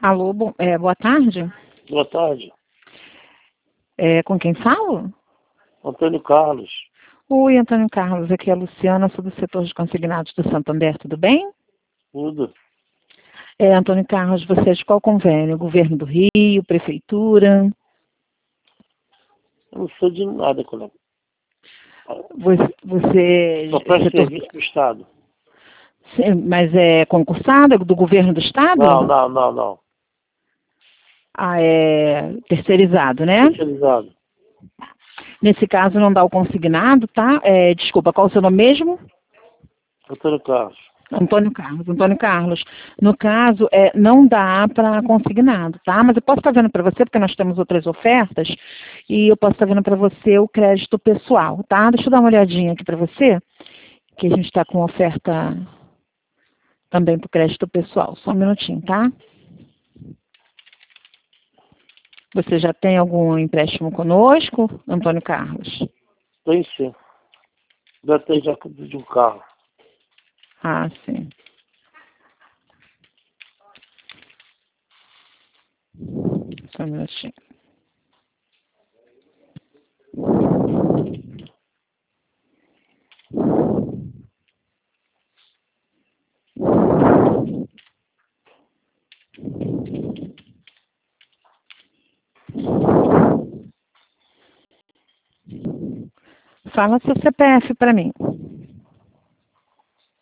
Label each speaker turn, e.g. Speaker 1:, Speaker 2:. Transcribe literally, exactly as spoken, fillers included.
Speaker 1: Alô, bom, é, boa tarde.
Speaker 2: Boa tarde.
Speaker 1: É, com quem falo?
Speaker 2: Antônio Carlos.
Speaker 1: Oi, Antônio Carlos, aqui é a Luciana, sou do setor de consignados do Santander, tudo bem?
Speaker 2: Tudo.
Speaker 1: É, Antônio Carlos, você é de qual convênio? Governo do Rio, Prefeitura?
Speaker 2: Eu não sou de nada, colega.
Speaker 1: Você... você
Speaker 2: Só presto
Speaker 1: setor,
Speaker 2: serviço pro Estado.
Speaker 1: sim, mas é concursada do governo do Estado?
Speaker 2: Não, não, não, não.
Speaker 1: Ah, é terceirizado, né?
Speaker 2: Especializado.
Speaker 1: Nesse caso não dá o consignado, tá? É, desculpa, qual o seu nome mesmo?
Speaker 2: Antônio Carlos.
Speaker 1: Antônio Carlos, Antônio Carlos. No caso, é, não dá para consignado, tá? Mas eu posso estar vendo para você, porque nós temos outras ofertas, e eu posso estar vendo para você o crédito pessoal, tá? Deixa eu dar uma olhadinha aqui para você, que a gente está com oferta também para o crédito pessoal. Só um minutinho, tá? Você já tem algum empréstimo conosco, Antônio Carlos?
Speaker 2: Tem sim. Já tem já de um carro.
Speaker 1: Ah, sim. Só um minutinho. Fala seu C P F para mim.